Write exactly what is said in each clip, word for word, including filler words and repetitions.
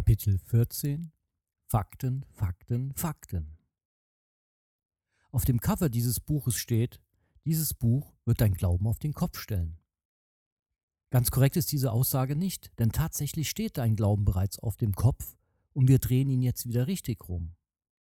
Kapitel vierzehn Fakten, Fakten, Fakten. Auf dem Cover dieses Buches steht: Dieses Buch wird dein Glauben auf den Kopf stellen. Ganz korrekt ist diese Aussage nicht, denn tatsächlich steht dein Glauben bereits auf dem Kopf und wir drehen ihn jetzt wieder richtig rum.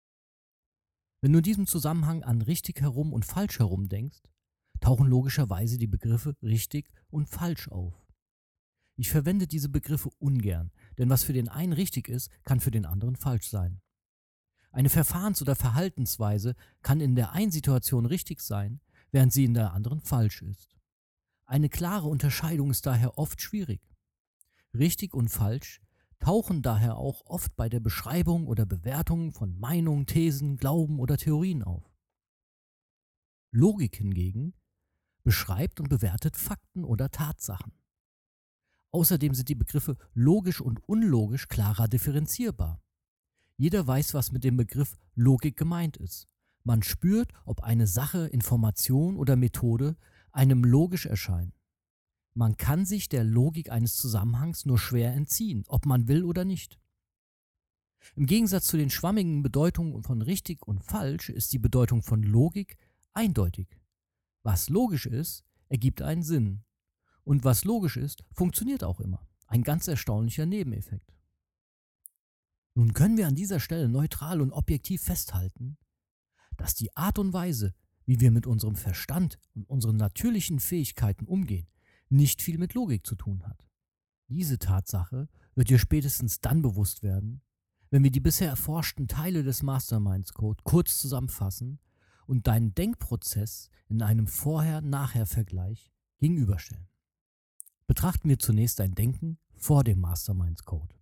Wenn du in diesem Zusammenhang an richtig herum und falsch herum denkst, tauchen logischerweise die Begriffe richtig und falsch auf. Ich verwende diese Begriffe ungern, denn was für den einen richtig ist, kann für den anderen falsch sein. Eine Verfahrens- oder Verhaltensweise kann in der einen Situation richtig sein, während sie in der anderen falsch ist. Eine klare Unterscheidung ist daher oft schwierig. Richtig und falsch tauchen daher auch oft bei der Beschreibung oder Bewertung von Meinungen, Thesen, Glauben oder Theorien auf. Logik hingegen beschreibt und bewertet Fakten oder Tatsachen. Außerdem sind die Begriffe logisch und unlogisch klarer differenzierbar. Jeder weiß, was mit dem Begriff Logik gemeint ist. Man spürt, ob eine Sache, Information oder Methode einem logisch erscheint. Man kann sich der Logik eines Zusammenhangs nur schwer entziehen, ob man will oder nicht. Im Gegensatz zu den schwammigen Bedeutungen von richtig und falsch ist die Bedeutung von Logik eindeutig. Was logisch ist, ergibt einen Sinn. Und was logisch ist, funktioniert auch immer. Ein ganz erstaunlicher Nebeneffekt. Nun können wir an dieser Stelle neutral und objektiv festhalten, dass die Art und Weise, wie wir mit unserem Verstand und unseren natürlichen Fähigkeiten umgehen, nicht viel mit Logik zu tun hat. Diese Tatsache wird dir spätestens dann bewusst werden, wenn wir die bisher erforschten Teile des Masterminds Code kurz zusammenfassen und deinen Denkprozess in einem Vorher-Nachher-Vergleich gegenüberstellen. Betrachten wir zunächst dein Denken vor dem Masterminds Code.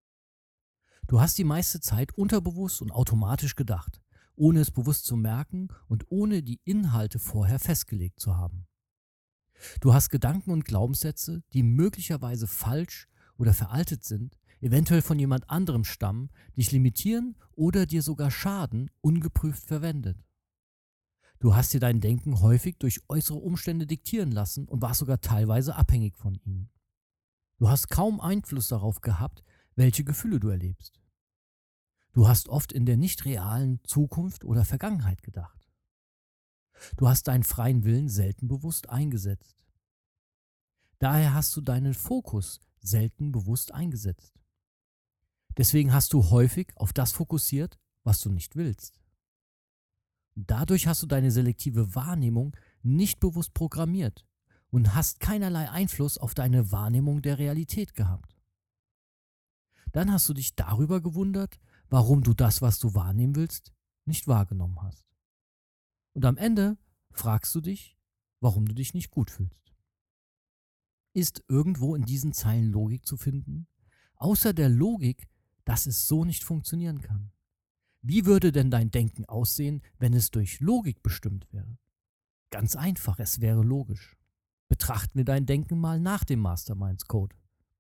Du hast die meiste Zeit unterbewusst und automatisch gedacht, ohne es bewusst zu merken und ohne die Inhalte vorher festgelegt zu haben. Du hast Gedanken und Glaubenssätze, die möglicherweise falsch oder veraltet sind, eventuell von jemand anderem stammen, dich limitieren oder dir sogar schaden, ungeprüft verwendet. Du hast dir dein Denken häufig durch äußere Umstände diktieren lassen und warst sogar teilweise abhängig von ihnen. Du hast kaum Einfluss darauf gehabt, welche Gefühle du erlebst. Du hast oft in der nicht realen Zukunft oder Vergangenheit gedacht. Du hast deinen freien Willen selten bewusst eingesetzt. Daher hast du deinen Fokus selten bewusst eingesetzt. Deswegen hast du häufig auf das fokussiert, was du nicht willst. Dadurch hast du deine selektive Wahrnehmung nicht bewusst programmiert und hast keinerlei Einfluss auf deine Wahrnehmung der Realität gehabt. Dann hast du dich darüber gewundert, warum du das, was du wahrnehmen willst, nicht wahrgenommen hast. Und am Ende fragst du dich, warum du dich nicht gut fühlst. Ist irgendwo in diesen Zeilen Logik zu finden? Außer der Logik, dass es so nicht funktionieren kann. Wie würde denn dein Denken aussehen, wenn es durch Logik bestimmt wäre? Ganz einfach, es wäre logisch. Betrachten wir dein Denken mal nach dem Masterminds Code.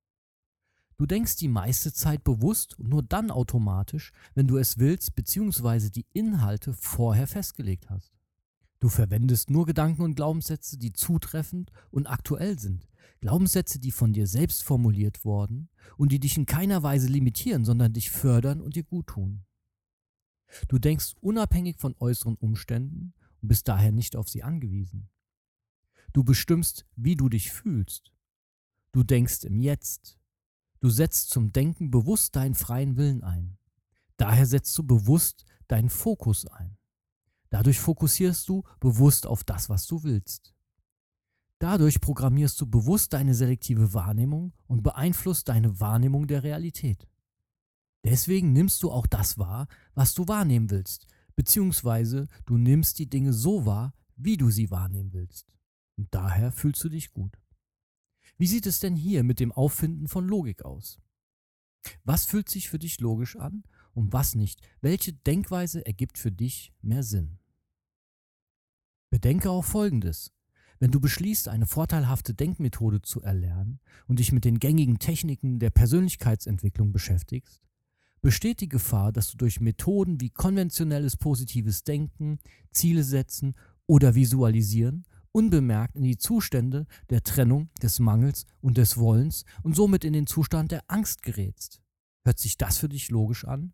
Du denkst die meiste Zeit bewusst und nur dann automatisch, wenn du es willst bzw. die Inhalte vorher festgelegt hast. Du verwendest nur Gedanken und Glaubenssätze, die zutreffend und aktuell sind. Glaubenssätze, die von dir selbst formuliert wurden und die dich in keiner Weise limitieren, sondern dich fördern und dir gut tun. Du denkst unabhängig von äußeren Umständen und bist daher nicht auf sie angewiesen. Du bestimmst, wie du dich fühlst. Du denkst im Jetzt. Du setzt zum Denken bewusst deinen freien Willen ein. Daher setzt du bewusst deinen Fokus ein. Dadurch fokussierst du bewusst auf das, was du willst. Dadurch programmierst du bewusst deine selektive Wahrnehmung und beeinflusst deine Wahrnehmung der Realität. Deswegen nimmst du auch das wahr, was du wahrnehmen willst, beziehungsweise du nimmst die Dinge so wahr, wie du sie wahrnehmen willst. Und daher fühlst du dich gut. Wie sieht es denn hier mit dem Auffinden von Logik aus? Was fühlt sich für dich logisch an und was nicht? Welche Denkweise ergibt für dich mehr Sinn? Bedenke auch Folgendes. Wenn du beschließt, eine vorteilhafte Denkmethode zu erlernen und dich mit den gängigen Techniken der Persönlichkeitsentwicklung beschäftigst, besteht die Gefahr, dass du durch Methoden wie konventionelles positives Denken, Ziele setzen oder Visualisieren unbemerkt in die Zustände der Trennung, des Mangels und des Wollens und somit in den Zustand der Angst gerätst. Hört sich das für dich logisch an?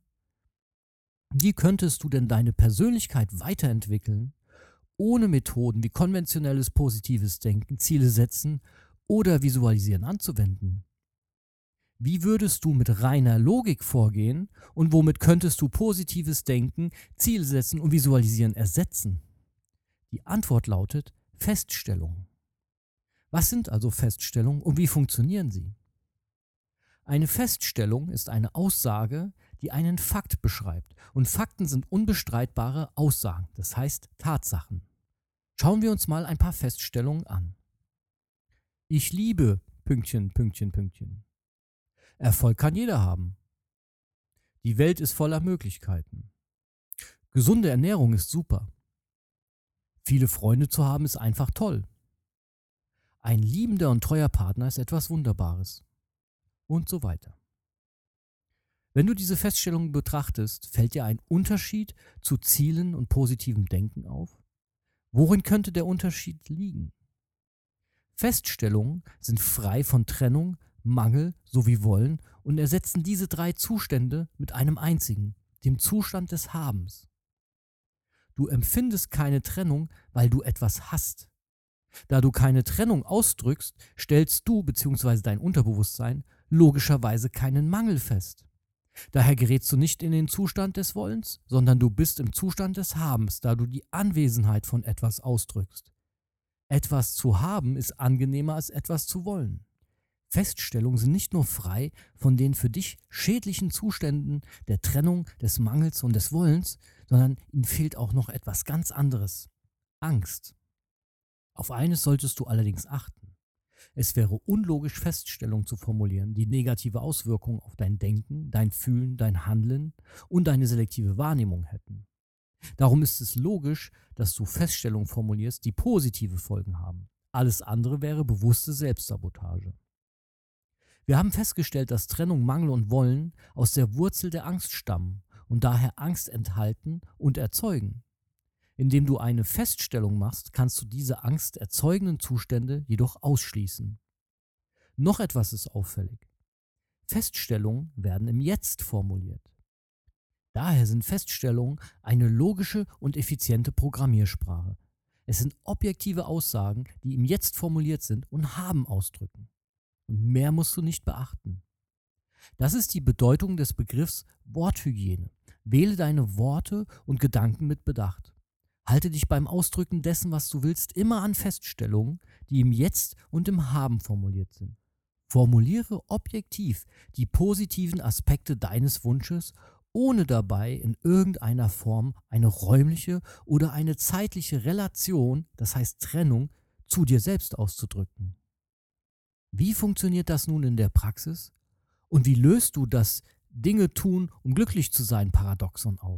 Wie könntest du denn deine Persönlichkeit weiterentwickeln, ohne Methoden wie konventionelles positives Denken, Ziele setzen oder Visualisieren anzuwenden? Wie würdest du mit reiner Logik vorgehen und womit könntest du positives Denken, Ziele setzen und Visualisieren ersetzen? Die Antwort lautet Feststellungen. Was sind also Feststellungen und wie funktionieren sie? Eine Feststellung ist eine Aussage, die einen Fakt beschreibt. Und Fakten sind unbestreitbare Aussagen, das heißt Tatsachen. Schauen wir uns mal ein paar Feststellungen an. Ich liebe Pünktchen, Pünktchen, Pünktchen. Erfolg kann jeder haben. Die Welt ist voller Möglichkeiten. Gesunde Ernährung ist super. Viele Freunde zu haben ist einfach toll. Ein liebender und treuer Partner ist etwas Wunderbares. Und so weiter. Wenn du diese Feststellungen betrachtest, fällt dir ein Unterschied zu Zielen und positivem Denken auf? Worin könnte der Unterschied liegen? Feststellungen sind frei von Trennung, Mangel sowie Wollen und ersetzen diese drei Zustände mit einem einzigen, dem Zustand des Habens. Du empfindest keine Trennung, weil du etwas hast. Da du keine Trennung ausdrückst, stellst du bzw. dein Unterbewusstsein logischerweise keinen Mangel fest. Daher gerätst du nicht in den Zustand des Wollens, sondern du bist im Zustand des Habens, da du die Anwesenheit von etwas ausdrückst. Etwas zu haben ist angenehmer als etwas zu wollen. Feststellungen sind nicht nur frei von den für dich schädlichen Zuständen der Trennung, des Mangels und des Wollens, sondern ihnen fehlt auch noch etwas ganz anderes: Angst. Auf eines solltest du allerdings achten. Es wäre unlogisch, Feststellungen zu formulieren, die negative Auswirkungen auf dein Denken, dein Fühlen, dein Handeln und deine selektive Wahrnehmung hätten. Darum ist es logisch, dass du Feststellungen formulierst, die positive Folgen haben. Alles andere wäre bewusste Selbstsabotage. Wir haben festgestellt, dass Trennung, Mangel und Wollen aus der Wurzel der Angst stammen und daher Angst enthalten und erzeugen. Indem du eine Feststellung machst, kannst du diese angsterzeugenden Zustände jedoch ausschließen. Noch etwas ist auffällig. Feststellungen werden im Jetzt formuliert. Daher sind Feststellungen eine logische und effiziente Programmiersprache. Es sind objektive Aussagen, die im Jetzt formuliert sind und Haben ausdrücken. Und mehr musst du nicht beachten. Das ist die Bedeutung des Begriffs Worthygiene. Wähle deine Worte und Gedanken mit Bedacht. Halte dich beim Ausdrücken dessen, was du willst, immer an Feststellungen, die im Jetzt und im Haben formuliert sind. Formuliere objektiv die positiven Aspekte deines Wunsches, ohne dabei in irgendeiner Form eine räumliche oder eine zeitliche Relation, das heißt Trennung, zu dir selbst auszudrücken. Wie funktioniert das nun in der Praxis? Und wie löst du das Dinge tun, um glücklich zu sein Paradoxon auf?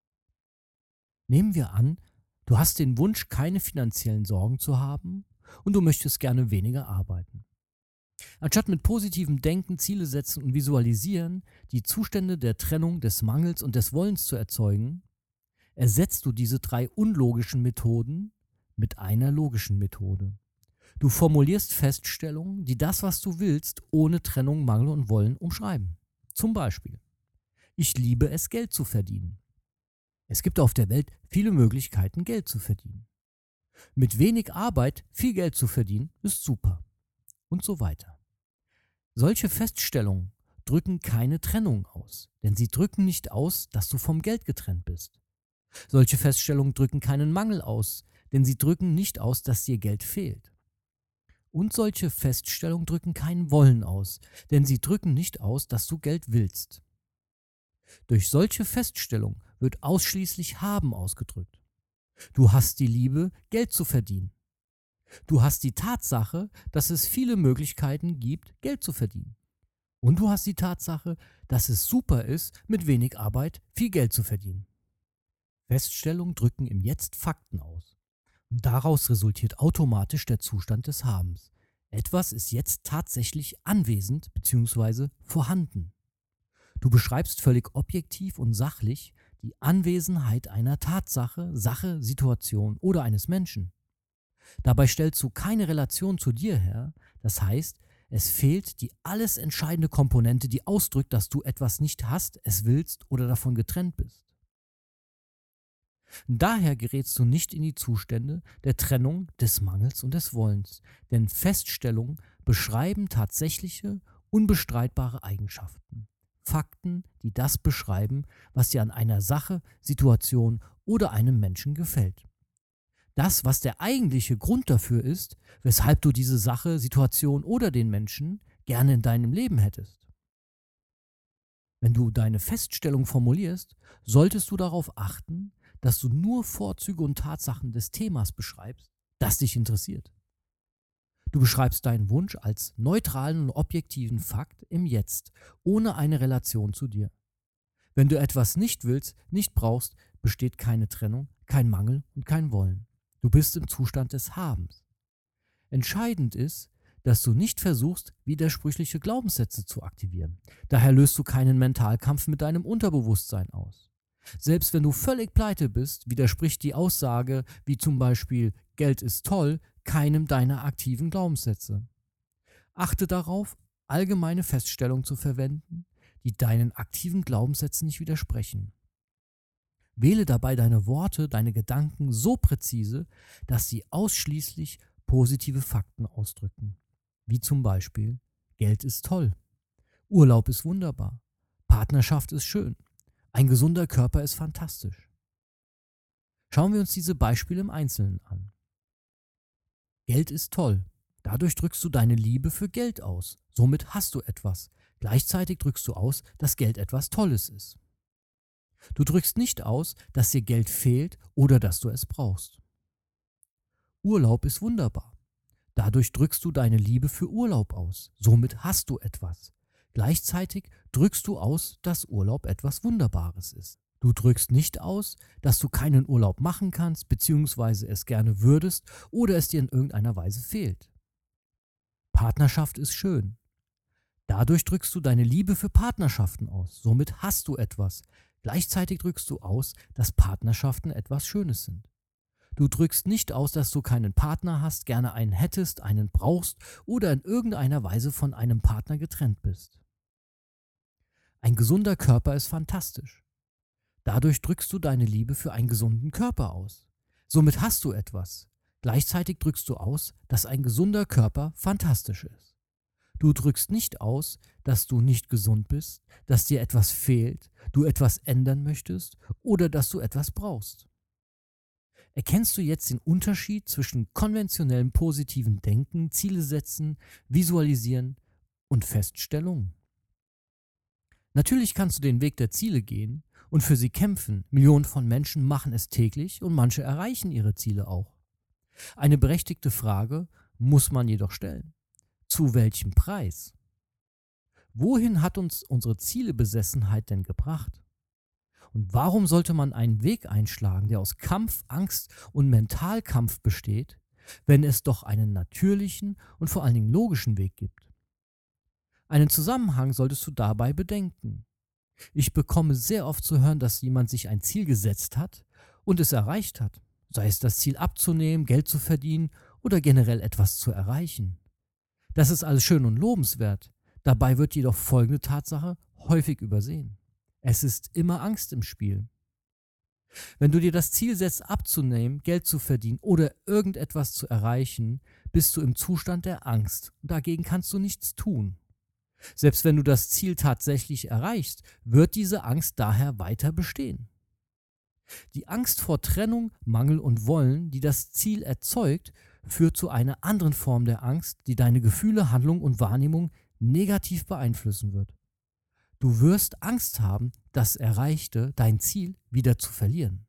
Nehmen wir an, du hast den Wunsch, keine finanziellen Sorgen zu haben und du möchtest gerne weniger arbeiten. Anstatt mit positivem Denken, Ziele setzen und visualisieren, die Zustände der Trennung, des Mangels und des Wollens zu erzeugen, ersetzt du diese drei unlogischen Methoden mit einer logischen Methode. Du formulierst Feststellungen, die das, was du willst, ohne Trennung, Mangel und Wollen umschreiben. Zum Beispiel: Ich liebe es, Geld zu verdienen. Es gibt auf der Welt viele Möglichkeiten, Geld zu verdienen. Mit wenig Arbeit viel Geld zu verdienen, ist super. Und so weiter. Solche Feststellungen drücken keine Trennung aus, denn sie drücken nicht aus, dass du vom Geld getrennt bist. Solche Feststellungen drücken keinen Mangel aus, denn sie drücken nicht aus, dass dir Geld fehlt. Und solche Feststellungen drücken kein Wollen aus, denn sie drücken nicht aus, dass du Geld willst. Durch solche Feststellungen wird ausschließlich Haben ausgedrückt. Du hast die Liebe, Geld zu verdienen. Du hast die Tatsache, dass es viele Möglichkeiten gibt, Geld zu verdienen. Und du hast die Tatsache, dass es super ist, mit wenig Arbeit viel Geld zu verdienen. Feststellungen drücken im Jetzt Fakten aus. Und daraus resultiert automatisch der Zustand des Habens. Etwas ist jetzt tatsächlich anwesend bzw. vorhanden. Du beschreibst völlig objektiv und sachlich die Anwesenheit einer Tatsache, Sache, Situation oder eines Menschen. Dabei stellst du keine Relation zu dir her, das heißt, Es fehlt die alles entscheidende Komponente, die ausdrückt, dass du etwas nicht hast, es willst oder davon getrennt bist. Daher gerätst du nicht in die Zustände der Trennung, des Mangels und des Wollens, denn Feststellungen beschreiben tatsächliche, unbestreitbare Eigenschaften. Fakten, die das beschreiben, was dir an einer Sache, Situation oder einem Menschen gefällt. Das, was der eigentliche Grund dafür ist, weshalb du diese Sache, Situation oder den Menschen gerne in deinem Leben hättest. Wenn du deine Feststellung formulierst, solltest du darauf achten, dass du nur Vorzüge und Tatsachen des Themas beschreibst, das dich interessiert. Du beschreibst deinen Wunsch als neutralen und objektiven Fakt im Jetzt, ohne eine Relation zu dir. Wenn du etwas nicht willst, nicht brauchst, besteht keine Trennung, kein Mangel und kein Wollen. Du bist im Zustand des Habens. Entscheidend ist, dass du nicht versuchst, widersprüchliche Glaubenssätze zu aktivieren. Daher löst du keinen Mentalkampf mit deinem Unterbewusstsein aus. Selbst wenn du völlig pleite bist, widerspricht die Aussage, wie zum Beispiel Geld ist toll, keinem deiner aktiven Glaubenssätze. Achte darauf, allgemeine Feststellungen zu verwenden, die deinen aktiven Glaubenssätzen nicht widersprechen. Wähle dabei deine Worte, deine Gedanken so präzise, dass sie ausschließlich positive Fakten ausdrücken. Wie zum Beispiel, Geld ist toll, Urlaub ist wunderbar, Partnerschaft ist schön, ein gesunder Körper ist fantastisch. Schauen wir uns diese Beispiele im Einzelnen an. Geld ist toll. Dadurch drückst du deine Liebe für Geld aus. Somit hast du etwas. Gleichzeitig drückst du aus, dass Geld etwas Tolles ist. Du drückst nicht aus, dass dir Geld fehlt oder dass du es brauchst. Urlaub ist wunderbar. Dadurch drückst du deine Liebe für Urlaub aus. Somit hast du etwas. Gleichzeitig drückst du aus, dass Urlaub etwas Wunderbares ist. Du drückst nicht aus, dass du keinen Urlaub machen kannst, beziehungsweise es gerne würdest oder es dir in irgendeiner Weise fehlt. Partnerschaft ist schön. Dadurch drückst du deine Liebe für Partnerschaften aus. Somit hast du etwas. Gleichzeitig drückst du aus, dass Partnerschaften etwas Schönes sind. Du drückst nicht aus, dass du keinen Partner hast, gerne einen hättest, einen brauchst oder in irgendeiner Weise von einem Partner getrennt bist. Ein gesunder Körper ist fantastisch. Dadurch drückst du deine Liebe für einen gesunden Körper aus. Somit hast du etwas. Gleichzeitig drückst du aus, dass ein gesunder Körper fantastisch ist. Du drückst nicht aus, dass du nicht gesund bist, dass dir etwas fehlt, du etwas ändern möchtest oder dass du etwas brauchst. Erkennst du jetzt den Unterschied zwischen konventionellem positiven Denken, Ziele setzen, Visualisieren und Feststellungen? Natürlich kannst du den Weg der Ziele gehen und für sie kämpfen. Millionen von Menschen machen es täglich und manche erreichen ihre Ziele auch. Eine berechtigte Frage muss man jedoch stellen. Zu welchem Preis? Wohin hat uns unsere Zielebesessenheit denn gebracht? Und warum sollte man einen Weg einschlagen, der aus Kampf, Angst und Mentalkampf besteht, wenn es doch einen natürlichen und vor allen Dingen logischen Weg gibt? Einen Zusammenhang solltest du dabei bedenken. Ich bekomme sehr oft zu hören, dass jemand sich ein Ziel gesetzt hat und es erreicht hat, sei es das Ziel abzunehmen, Geld zu verdienen oder generell etwas zu erreichen. Das ist alles schön und lobenswert, dabei wird jedoch folgende Tatsache häufig übersehen. Es ist immer Angst im Spiel. Wenn du dir das Ziel setzt, abzunehmen, Geld zu verdienen oder irgendetwas zu erreichen, bist du im Zustand der Angst und dagegen kannst du nichts tun. Selbst wenn du das Ziel tatsächlich erreichst, wird diese Angst daher weiter bestehen. Die Angst vor Trennung, Mangel und Wollen, die das Ziel erzeugt, führt zu einer anderen Form der Angst, die deine Gefühle, Handlung und Wahrnehmung negativ beeinflussen wird. Du wirst Angst haben, das Erreichte, dein Ziel, wieder zu verlieren.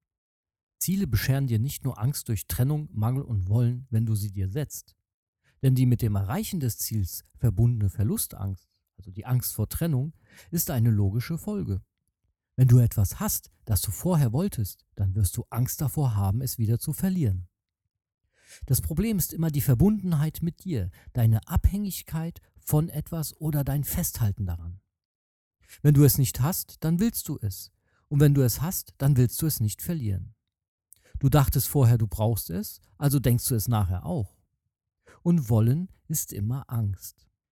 Ziele bescheren dir nicht nur Angst durch Trennung, Mangel und Wollen, wenn du sie dir setzt. Denn die mit dem Erreichen des Ziels verbundene Verlustangst, also die Angst vor Trennung, ist eine logische Folge. Wenn du etwas hast, das du vorher wolltest, dann wirst du Angst davor haben, es wieder zu verlieren. Das Problem ist immer die Verbundenheit mit dir, deine Abhängigkeit von etwas oder dein Festhalten daran. Wenn du es nicht hast, dann willst du es. Und wenn du es hast, dann willst du es nicht verlieren. Du dachtest vorher, du brauchst es, also denkst du es nachher auch. Und Wollen ist immer Angst.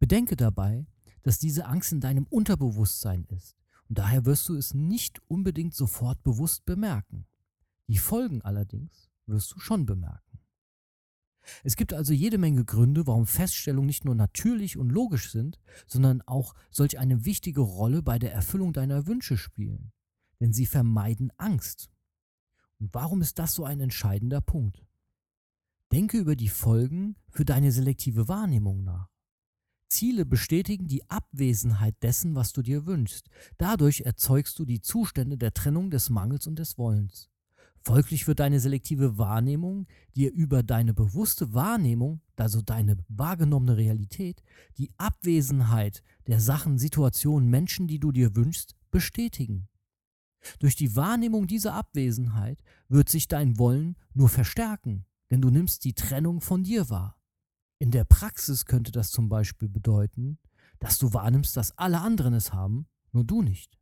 Bedenke dabei, dass diese Angst in deinem Unterbewusstsein ist und daher wirst du es nicht unbedingt sofort bewusst bemerken. Die Folgen allerdings wirst du schon bemerken. Es gibt also jede Menge Gründe, warum Feststellungen nicht nur natürlich und logisch sind, sondern auch solch eine wichtige Rolle bei der Erfüllung deiner Wünsche spielen. Denn sie vermeiden Angst. Und warum ist das so ein entscheidender Punkt? Denke über die Folgen für deine selektive Wahrnehmung nach. Ziele bestätigen die Abwesenheit dessen, was du dir wünschst. Dadurch erzeugst du die Zustände der Trennung, des Mangels und des Wollens. Folglich wird deine selektive Wahrnehmung dir über deine bewusste Wahrnehmung, also deine wahrgenommene Realität, die Abwesenheit der Sachen, Situationen, Menschen, die du dir wünschst, bestätigen. Durch die Wahrnehmung dieser Abwesenheit wird sich dein Wollen nur verstärken, denn du nimmst die Trennung von dir wahr. In der Praxis könnte das zum Beispiel bedeuten, dass du wahrnimmst, dass alle anderen es haben, nur du nicht.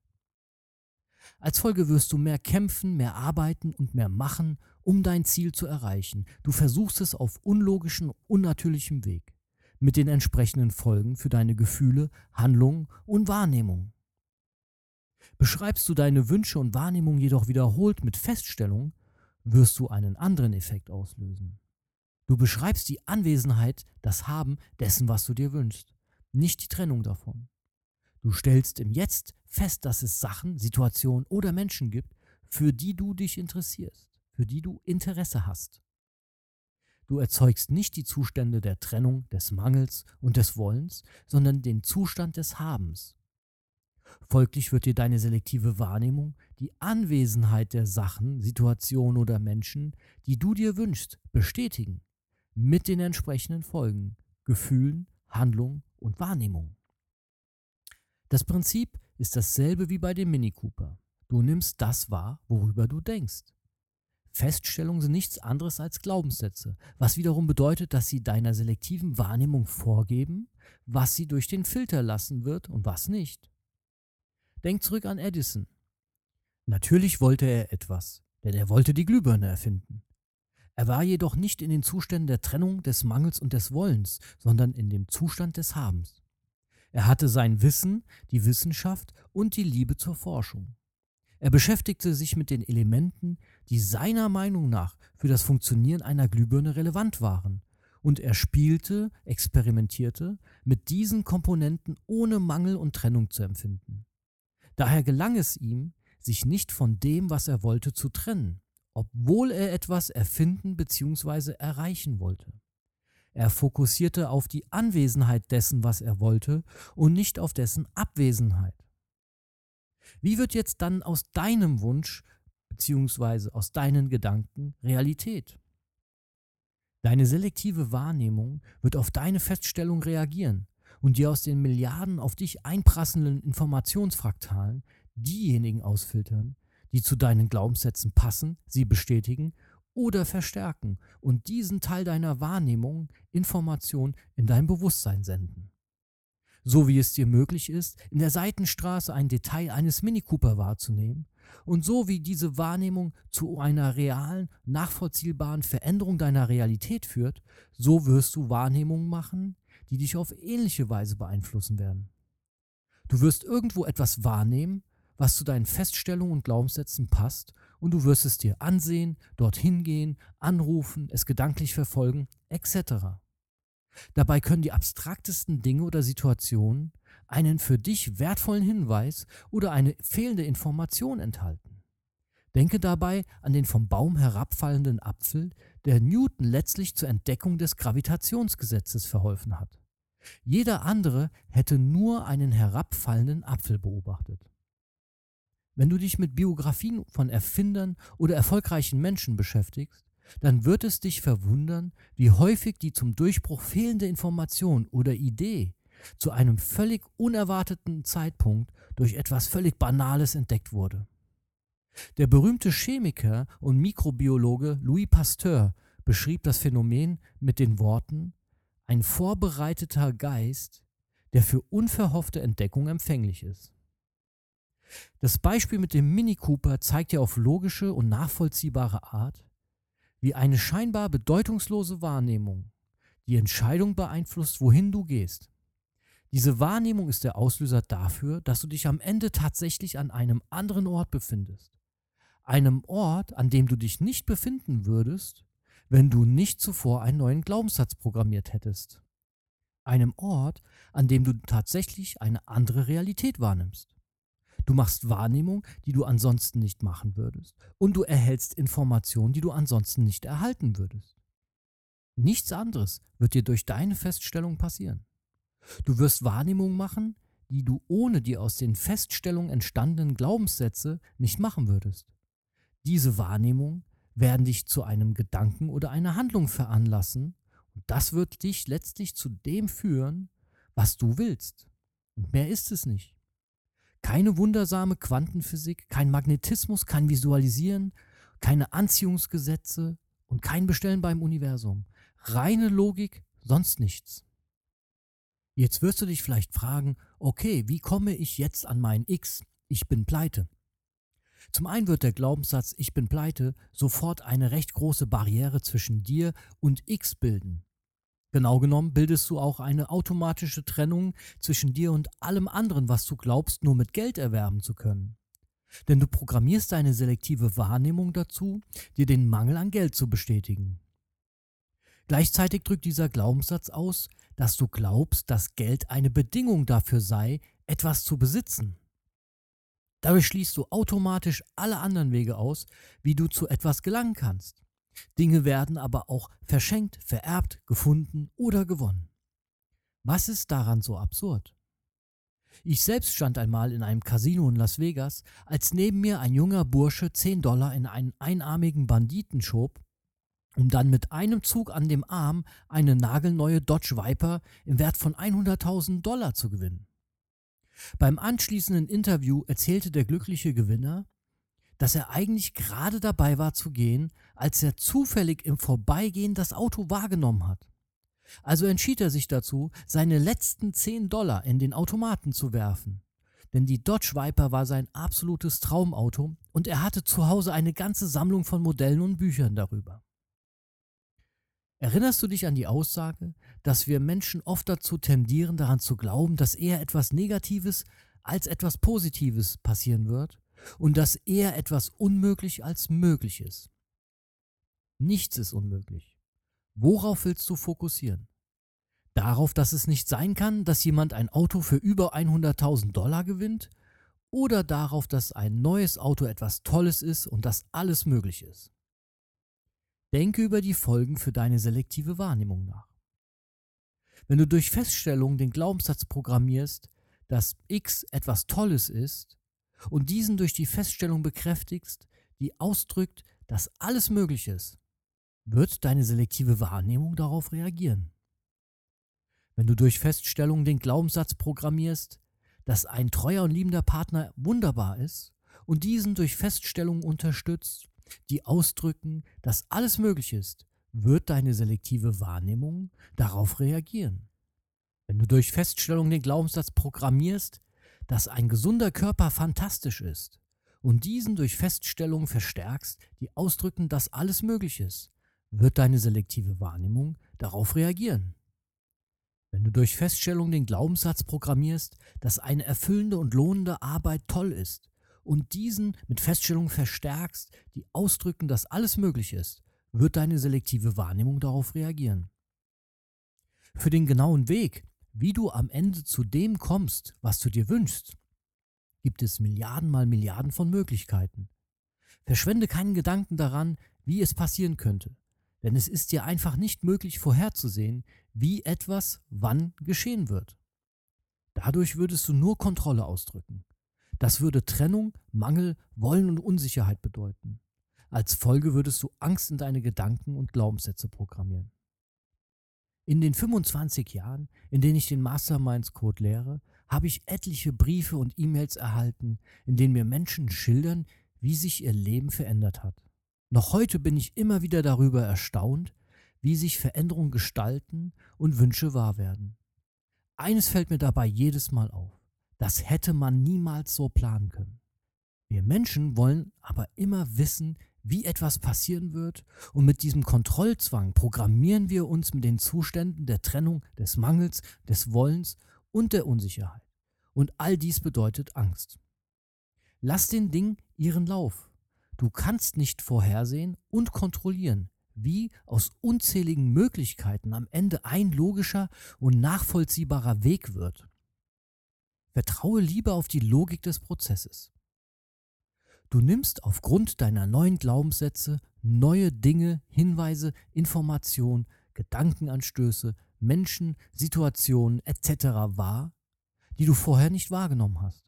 Als Folge wirst du mehr kämpfen, mehr arbeiten und mehr machen, um dein Ziel zu erreichen. Du versuchst es auf unlogischem, unnatürlichem Weg, mit den entsprechenden Folgen für deine Gefühle, Handlungen und Wahrnehmung. Beschreibst du deine Wünsche und Wahrnehmung jedoch wiederholt mit Feststellung, wirst du einen anderen Effekt auslösen. Du beschreibst die Anwesenheit, das Haben dessen, was du dir wünschst, nicht die Trennung davon. Du stellst im Jetzt fest, dass es Sachen, Situationen oder Menschen gibt, für die du dich interessierst, für die du Interesse hast. Du erzeugst nicht die Zustände der Trennung, des Mangels und des Wollens, sondern den Zustand des Habens. Folglich wird dir deine selektive Wahrnehmung die Anwesenheit der Sachen, Situationen oder Menschen, die du dir wünschst, bestätigen, mit den entsprechenden Folgen, Gefühlen, Handlungen und Wahrnehmungen. Das Prinzip ist dasselbe wie bei dem Mini Cooper. Du nimmst das wahr, worüber du denkst. Feststellungen sind nichts anderes als Glaubenssätze, was wiederum bedeutet, dass sie deiner selektiven Wahrnehmung vorgeben, was sie durch den Filter lassen wird und was nicht. Denk zurück an Edison. Natürlich wollte er etwas, denn er wollte die Glühbirne erfinden. Er war jedoch nicht in den Zuständen der Trennung, des Mangels und des Wollens, sondern in dem Zustand des Habens. Er hatte sein Wissen, die Wissenschaft und die Liebe zur Forschung. Er beschäftigte sich mit den Elementen, die seiner Meinung nach für das Funktionieren einer Glühbirne relevant waren. Und er spielte, experimentierte mit diesen Komponenten ohne Mangel und Trennung zu empfinden. Daher gelang es ihm, sich nicht von dem, was er wollte, zu trennen, obwohl er etwas erfinden bzw. erreichen wollte. Er fokussierte auf die Anwesenheit dessen, was er wollte, und nicht auf dessen Abwesenheit. Wie wird jetzt dann aus deinem Wunsch bzw. aus deinen Gedanken Realität? Deine selektive Wahrnehmung wird auf deine Feststellung reagieren und dir aus den Milliarden auf dich einprasselnden Informationsfraktalen diejenigen ausfiltern, die zu deinen Glaubenssätzen passen, sie bestätigen oder verstärken und diesen Teil deiner Wahrnehmung, Information in dein Bewusstsein senden. So wie es dir möglich ist, in der Seitenstraße ein Detail eines Mini Cooper wahrzunehmen und so wie diese Wahrnehmung zu einer realen, nachvollziehbaren Veränderung deiner Realität führt, so wirst du Wahrnehmungen machen, die dich auf ähnliche Weise beeinflussen werden. Du wirst irgendwo etwas wahrnehmen, was zu deinen Feststellungen und Glaubenssätzen passt, und du wirst es dir ansehen, dorthin gehen, anrufen, es gedanklich verfolgen, et cetera. Dabei können die abstraktesten Dinge oder Situationen einen für dich wertvollen Hinweis oder eine fehlende Information enthalten. Denke dabei an den vom Baum herabfallenden Apfel, der Newton letztlich zur Entdeckung des Gravitationsgesetzes verholfen hat. Jeder andere hätte nur einen herabfallenden Apfel beobachtet. Wenn du dich mit Biografien von Erfindern oder erfolgreichen Menschen beschäftigst, dann wird es dich verwundern, wie häufig die zum Durchbruch fehlende Information oder Idee zu einem völlig unerwarteten Zeitpunkt durch etwas völlig Banales entdeckt wurde. Der berühmte Chemiker und Mikrobiologe Louis Pasteur beschrieb das Phänomen mit den Worten: ein vorbereiteter Geist, der für unverhoffte Entdeckung empfänglich ist. Das Beispiel mit dem Mini Cooper zeigt dir auf logische und nachvollziehbare Art, wie eine scheinbar bedeutungslose Wahrnehmung die Entscheidung beeinflusst, wohin du gehst. Diese Wahrnehmung ist der Auslöser dafür, dass du dich am Ende tatsächlich an einem anderen Ort befindest. Einem Ort, an dem du dich nicht befinden würdest, wenn du nicht zuvor einen neuen Glaubenssatz programmiert hättest. Einem Ort, an dem du tatsächlich eine andere Realität wahrnimmst. Du machst Wahrnehmung, die du ansonsten nicht machen würdest, und du erhältst Informationen, die du ansonsten nicht erhalten würdest. Nichts anderes wird dir durch deine Feststellung passieren. Du wirst Wahrnehmungen machen, die du ohne die aus den Feststellungen entstandenen Glaubenssätze nicht machen würdest. Diese Wahrnehmungen werden dich zu einem Gedanken oder einer Handlung veranlassen, und das wird dich letztlich zu dem führen, was du willst. Und mehr ist es nicht. Keine wundersame Quantenphysik, kein Magnetismus, kein Visualisieren, keine Anziehungsgesetze und kein Bestellen beim Universum. Reine Logik, sonst nichts. Jetzt wirst du dich vielleicht fragen, okay, wie komme ich jetzt an mein X? Ich bin pleite. Zum einen wird der Glaubenssatz Ich bin pleite sofort eine recht große Barriere zwischen dir und X bilden. Genau genommen bildest du auch eine automatische Trennung zwischen dir und allem anderen, was du glaubst, nur mit Geld erwerben zu können. Denn du programmierst deine selektive Wahrnehmung dazu, dir den Mangel an Geld zu bestätigen. Gleichzeitig drückt dieser Glaubenssatz aus, dass du glaubst, dass Geld eine Bedingung dafür sei, etwas zu besitzen. Dadurch schließt du automatisch alle anderen Wege aus, wie du zu etwas gelangen kannst. Dinge werden aber auch verschenkt, vererbt, gefunden oder gewonnen. Was ist daran so absurd? Ich selbst stand einmal in einem Casino in Las Vegas, als neben mir ein junger Bursche zehn Dollar in einen einarmigen Banditen schob, um dann mit einem Zug an dem Arm eine nagelneue Dodge Viper im Wert von hunderttausend Dollar zu gewinnen. Beim anschließenden Interview erzählte der glückliche Gewinner, dass er eigentlich gerade dabei war zu gehen, als er zufällig im Vorbeigehen das Auto wahrgenommen hat. Also entschied er sich dazu, seine letzten zehn Dollar in den Automaten zu werfen. Denn die Dodge Viper war sein absolutes Traumauto und er hatte zu Hause eine ganze Sammlung von Modellen und Büchern darüber. Erinnerst du dich an die Aussage, dass wir Menschen oft dazu tendieren, daran zu glauben, dass eher etwas Negatives als etwas Positives passieren wird und dass eher etwas unmöglich als möglich ist? Nichts ist unmöglich. Worauf willst du fokussieren? Darauf, dass es nicht sein kann, dass jemand ein Auto für über hunderttausend Dollar gewinnt? Oder darauf, dass ein neues Auto etwas Tolles ist und dass alles möglich ist? Denke über die Folgen für deine selektive Wahrnehmung nach. Wenn du durch Feststellung den Glaubenssatz programmierst, dass X etwas Tolles ist und diesen durch die Feststellung bekräftigst, die ausdrückt, dass alles möglich ist, wird deine selektive Wahrnehmung darauf reagieren. Wenn du durch Feststellung den Glaubenssatz programmierst, dass ein treuer und liebender Partner wunderbar ist und diesen durch Feststellung unterstützt, die ausdrücken, dass alles möglich ist, wird deine selektive Wahrnehmung darauf reagieren. Wenn du durch Feststellung den Glaubenssatz programmierst, dass ein gesunder Körper fantastisch ist und diesen durch Feststellung verstärkst, die ausdrücken, dass alles möglich ist, wird deine selektive Wahrnehmung darauf reagieren. Wenn du durch Feststellung den Glaubenssatz programmierst, dass eine erfüllende und lohnende Arbeit toll ist und diesen mit Feststellung verstärkst, die ausdrücken, dass alles möglich ist, wird deine selektive Wahrnehmung darauf reagieren. Für den genauen Weg, wie du am Ende zu dem kommst, was du dir wünschst, gibt es Milliarden mal Milliarden von Möglichkeiten. Verschwende keinen Gedanken daran, wie es passieren könnte, denn es ist dir einfach nicht möglich vorherzusehen, wie etwas wann geschehen wird. Dadurch würdest du nur Kontrolle ausdrücken. Das würde Trennung, Mangel, Wollen und Unsicherheit bedeuten. Als Folge würdest du Angst in deine Gedanken und Glaubenssätze programmieren. In den fünfundzwanzig Jahren, in denen ich den Masterminds Code lehre, habe ich etliche Briefe und E-Mails erhalten, in denen mir Menschen schildern, wie sich ihr Leben verändert hat. Noch heute bin ich immer wieder darüber erstaunt, wie sich Veränderungen gestalten und Wünsche wahr werden. Eines fällt mir dabei jedes Mal auf: Das hätte man niemals so planen können. Wir Menschen wollen aber immer wissen, wie etwas passieren wird, und mit diesem Kontrollzwang programmieren wir uns mit den Zuständen der Trennung, des Mangels, des Wollens und der Unsicherheit. Und all dies bedeutet Angst. Lass den Dingen ihren Lauf. Du kannst nicht vorhersehen und kontrollieren, wie aus unzähligen Möglichkeiten am Ende ein logischer und nachvollziehbarer Weg wird. Vertraue lieber auf die Logik des Prozesses. Du nimmst aufgrund deiner neuen Glaubenssätze neue Dinge, Hinweise, Informationen, Gedankenanstöße, Menschen, Situationen et cetera wahr, die du vorher nicht wahrgenommen hast.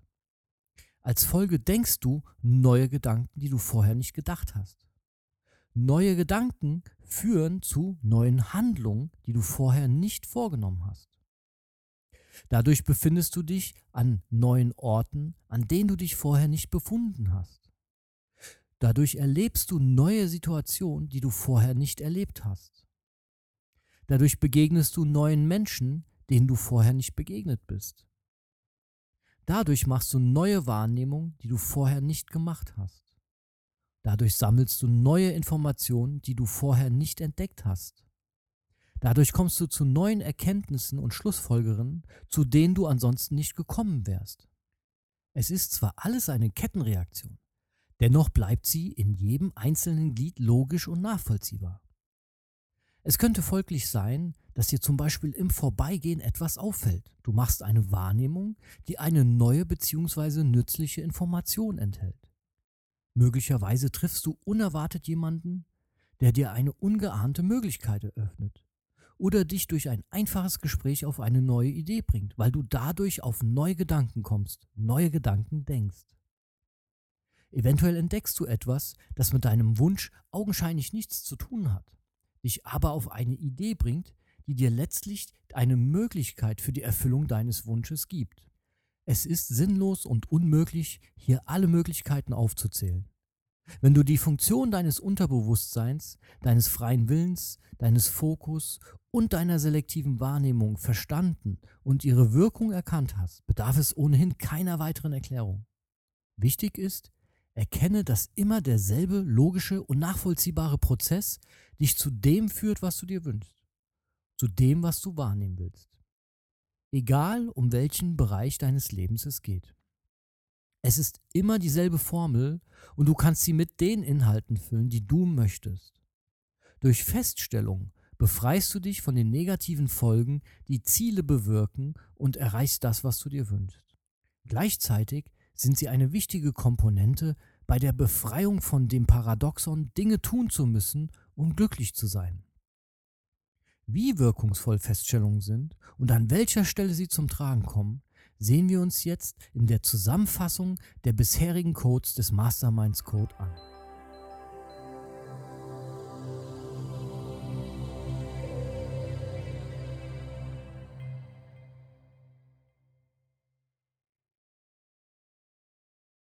Als Folge denkst du neue Gedanken, die du vorher nicht gedacht hast. Neue Gedanken führen zu neuen Handlungen, die du vorher nicht vorgenommen hast. Dadurch befindest du dich an neuen Orten, an denen du dich vorher nicht befunden hast. Dadurch erlebst du neue Situationen, die du vorher nicht erlebt hast. Dadurch begegnest du neuen Menschen, denen du vorher nicht begegnet bist. Dadurch machst du neue Wahrnehmungen, die du vorher nicht gemacht hast. Dadurch sammelst du neue Informationen, die du vorher nicht entdeckt hast. Dadurch kommst du zu neuen Erkenntnissen und Schlussfolgerungen, zu denen du ansonsten nicht gekommen wärst. Es ist zwar alles eine Kettenreaktion, dennoch bleibt sie in jedem einzelnen Glied logisch und nachvollziehbar. Es könnte folglich sein, dass dir zum Beispiel im Vorbeigehen etwas auffällt. Du machst eine Wahrnehmung, die eine neue bzw. nützliche Information enthält. Möglicherweise triffst du unerwartet jemanden, der dir eine ungeahnte Möglichkeit eröffnet oder dich durch ein einfaches Gespräch auf eine neue Idee bringt, weil du dadurch auf neue Gedanken kommst, neue Gedanken denkst. Eventuell entdeckst du etwas, das mit deinem Wunsch augenscheinlich nichts zu tun hat, dich aber auf eine Idee bringt, die dir letztlich eine Möglichkeit für die Erfüllung deines Wunsches gibt. Es ist sinnlos und unmöglich, hier alle Möglichkeiten aufzuzählen. Wenn du die Funktion deines Unterbewusstseins, deines freien Willens, deines Fokus und deiner selektiven Wahrnehmung verstanden und ihre Wirkung erkannt hast, bedarf es ohnehin keiner weiteren Erklärung. Wichtig ist, erkenne, dass immer derselbe logische und nachvollziehbare Prozess dich zu dem führt, was du dir wünschst, zu dem, was du wahrnehmen willst. Egal, um welchen Bereich deines Lebens es geht. Es ist immer dieselbe Formel und du kannst sie mit den Inhalten füllen, die du möchtest. Durch Feststellung befreist du dich von den negativen Folgen, die Ziele bewirken und erreichst das, was du dir wünschst. Gleichzeitig sind sie eine wichtige Komponente bei der Befreiung von dem Paradoxon, Dinge tun zu müssen, um glücklich zu sein. Wie wirkungsvoll Feststellungen sind und an welcher Stelle sie zum Tragen kommen, sehen wir uns jetzt in der Zusammenfassung der bisherigen Codes des Masterminds Code an.